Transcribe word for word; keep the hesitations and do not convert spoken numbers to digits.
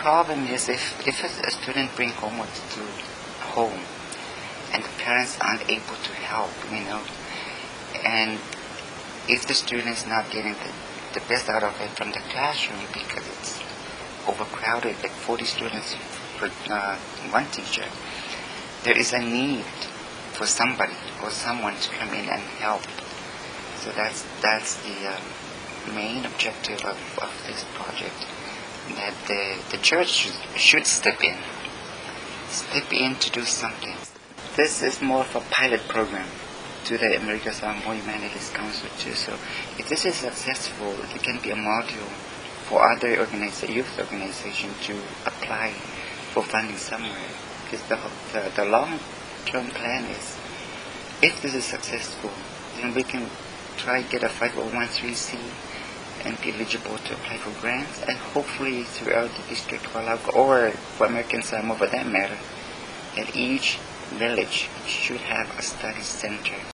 problem is if, if a student bring homework to home and the parents aren't able to help, you know, and if the student is not getting the, the best out of it from the classroom because it's overcrowded, like forty students for uh, one teacher, there is a need for somebody or someone to come in and help. So that's that's the um, main objective of, of this project, that the, the church should, should step in, step in to do something. This is more of a pilot program to the American Samoa Humanities Council too. So if this is successful, it can be a module for other organiza- youth organizations to apply for funding somewhere. Because the, the, the long-term plan is, if this is successful, then we can try to get a five oh one c three and be eligible to apply for grants, and hopefully throughout the district or for American Samoa for that matter, that each village should have a study center.